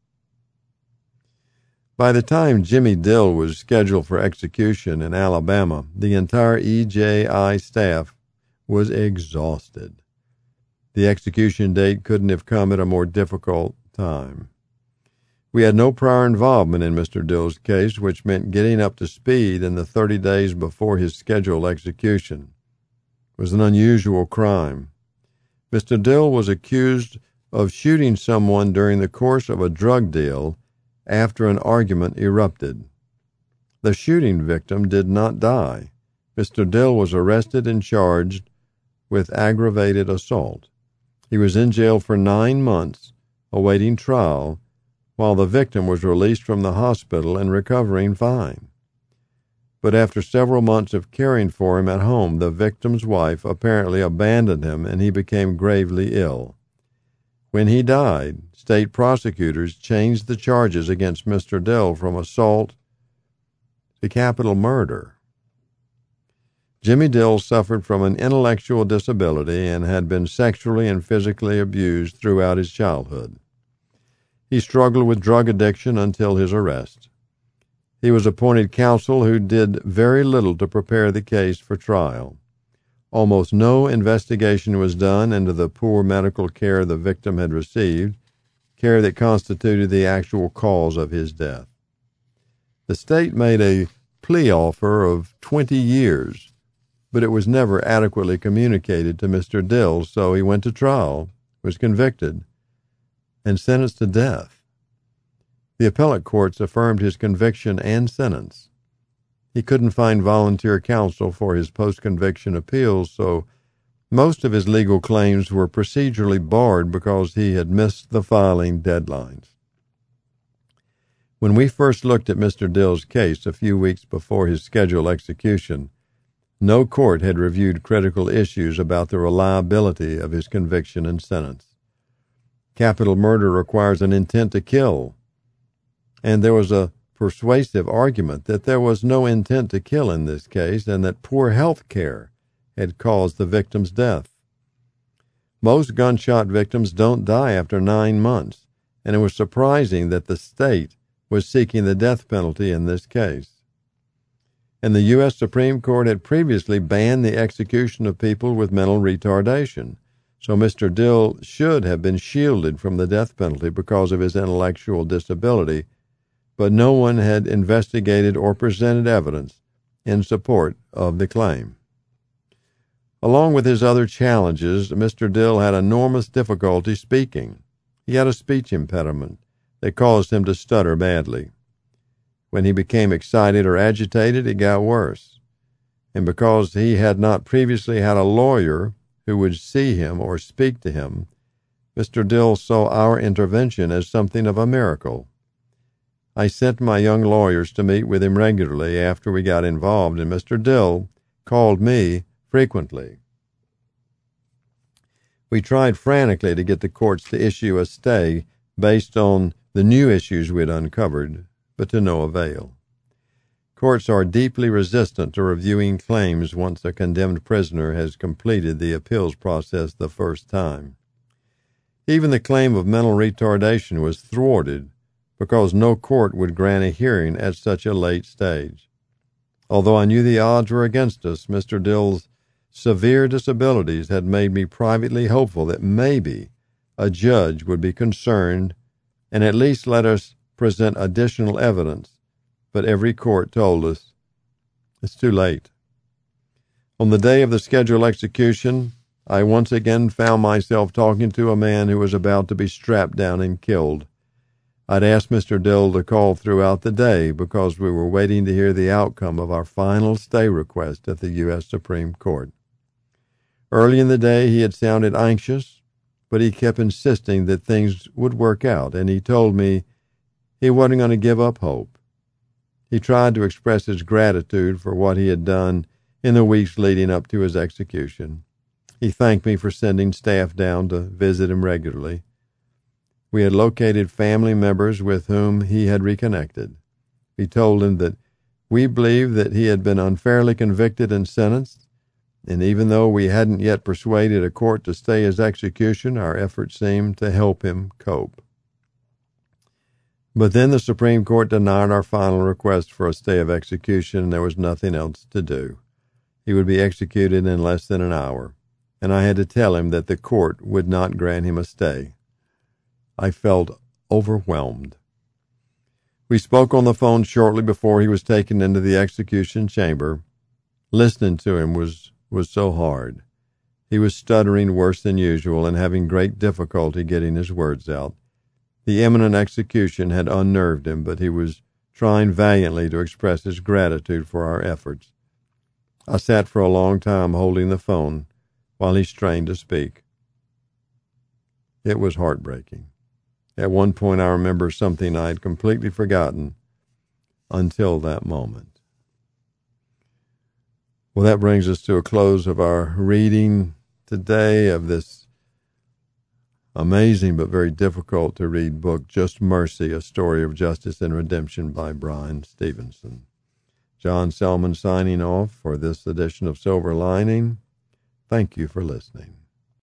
By the time Jimmy Dill was scheduled for execution in Alabama, the entire E J I staff was exhausted. The execution date couldn't have come at a more difficult time. We had no prior involvement in Mister Dill's case, which meant getting up to speed in the thirty days before his scheduled execution. It was an unusual crime. Mister Dill was accused of shooting someone during the course of a drug deal after an argument erupted. The shooting victim did not die. Mister Dill was arrested and charged with aggravated assault. He was in jail for nine months, awaiting trial, while the victim was released from the hospital and recovering fine. But after several months of caring for him at home, the victim's wife apparently abandoned him and he became gravely ill. When he died, state prosecutors changed the charges against Mister Dill from assault to capital murder. Jimmy Dill suffered from an intellectual disability and had been sexually and physically abused throughout his childhood. He struggled with drug addiction until his arrest. He was appointed counsel who did very little to prepare the case for trial. Almost no investigation was done into the poor medical care the victim had received, care that constituted the actual cause of his death. The state made a plea offer of twenty years, but it was never adequately communicated to Mister Dills, so he went to trial, was convicted, and sentenced to death. The appellate courts affirmed his conviction and sentence. He couldn't find volunteer counsel for his post-conviction appeals, so most of his legal claims were procedurally barred because he had missed the filing deadlines. When we first looked at Mister Dills' case a few weeks before his scheduled execution, no court had reviewed critical issues about the reliability of his conviction and sentence. Capital murder requires an intent to kill, and there was a persuasive argument that there was no intent to kill in this case and that poor health care had caused the victim's death. Most gunshot victims don't die after nine months, and it was surprising that the state was seeking the death penalty in this case. And the U S Supreme Court had previously banned the execution of people with mental retardation, so Mister Dill should have been shielded from the death penalty because of his intellectual disability, but no one had investigated or presented evidence in support of the claim. Along with his other challenges, Mister Dill had enormous difficulty speaking. He had a speech impediment that caused him to stutter badly. When he became excited or agitated, it got worse. And because he had not previously had a lawyer who would see him or speak to him, Mister Dill saw our intervention as something of a miracle. I sent my young lawyers to meet with him regularly after we got involved, and Mister Dill called me frequently. We tried frantically to get the courts to issue a stay based on the new issues we had uncovered, but to no avail. Courts are deeply resistant to reviewing claims once a condemned prisoner has completed the appeals process the first time. Even the claim of mental retardation was thwarted because no court would grant a hearing at such a late stage. Although I knew the odds were against us, Mister Dill's severe disabilities had made me privately hopeful that maybe a judge would be concerned and at least let us present additional evidence, but every court told us it's too late. On the day of the scheduled execution, I once again found myself talking to a man who was about to be strapped down and killed. I'd asked Mister Dill to call throughout the day because we were waiting to hear the outcome of our final stay request at the U S Supreme Court. Early in the day, he had sounded anxious, but he kept insisting that things would work out, and he told me he wasn't going to give up hope. He tried to express his gratitude for what he had done in the weeks leading up to his execution. He thanked me for sending staff down to visit him regularly. We had located family members with whom he had reconnected. We told him that we believed that he had been unfairly convicted and sentenced, and even though we hadn't yet persuaded a court to stay his execution, our efforts seemed to help him cope. But then the Supreme Court denied our final request for a stay of execution, and there was nothing else to do. He would be executed in less than an hour, and I had to tell him that the court would not grant him a stay. I felt overwhelmed. We spoke on the phone shortly before he was taken into the execution chamber. Listening to him was, was so hard. He was stuttering worse than usual and having great difficulty getting his words out. The imminent execution had unnerved him, but he was trying valiantly to express his gratitude for our efforts. I sat for a long time holding the phone while he strained to speak. It was heartbreaking. At one point, I remember something I had completely forgotten until that moment. Well, that brings us to a close of our reading today of this amazing but very difficult to read book, Just Mercy, A Story of Justice and Redemption by Bryan Stevenson. John Selman signing off for this edition of Silver Lining. Thank you for listening.